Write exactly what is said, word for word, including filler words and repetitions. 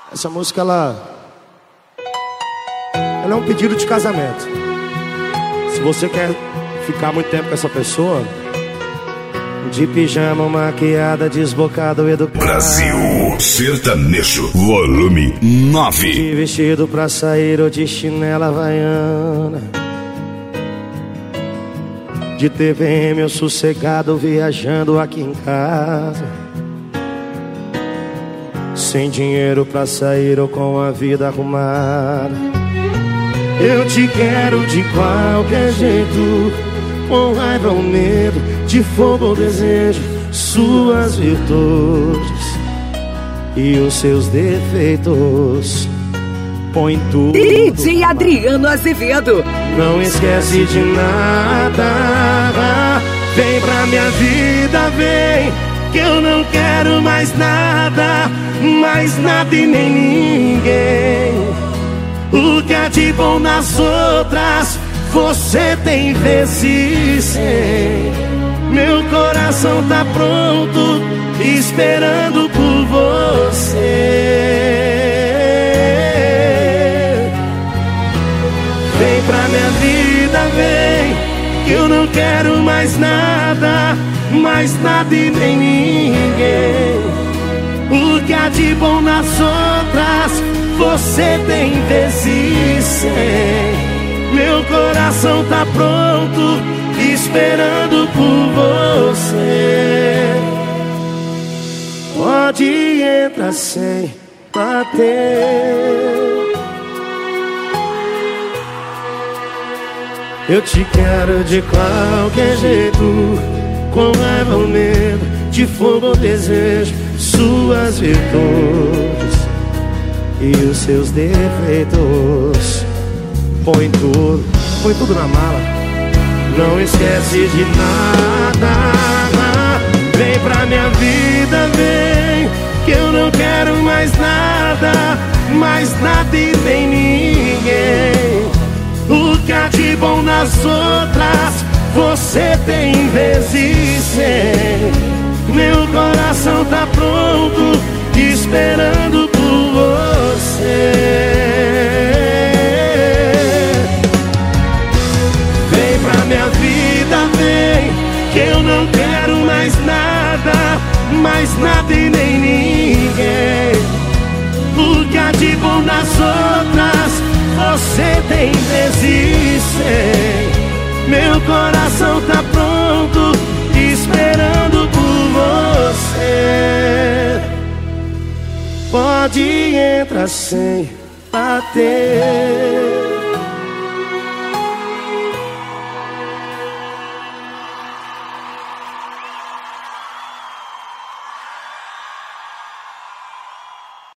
Essa música, ela... ela é um pedido de casamento. Se você quer ficar muito tempo com essa pessoa, de pijama, maquiada, desbocado, educado, Brasil Sertanejo, volume nove. de vestido pra sair ou de chinela havaiana, de T V M ou sossegado viajando aqui em casa, sem dinheiro pra sair ou com a vida arrumada. Eu te quero de qualquer jeito, com raiva ou medo, de fogo ou desejo, suas virtudes e os seus defeitos. Põe tudo. D J Adriano Azevedo. Não esquece de nada. Vem pra minha vida, vem, que eu não quero mais nada, mais nada e nem ninguém. O que há de bom nas outras, você tem vezes cem. Meu coração tá pronto, esperando por você. Vem pra minha vida, vem, que eu não quero mais nada, mais nada e nem ninguém. O que há de bom nas outras, você tem vezes cem. Meu coração tá pronto, esperando por você. Pode entrar sem bater. Eu te quero de qualquer jeito, com raiva ou medo, de fogo ou desejo, suas virtudes e os seus defeitos. Põe tudo, põe tudo na mala. Não esquece de nada. Vem pra minha vida, vem, que eu não quero mais nada, mais nada e nem ninguém. O que há de bom nas outras, você tem vezes cem. Meu coração tá pronto, esperando por você. Minha vida, vem, que eu não quero mais nada, mais nada e nem ninguém. O que há de bom nas outras, você tem vezes cem. Meu coração tá pronto, esperando por você. Pode entrar sem bater.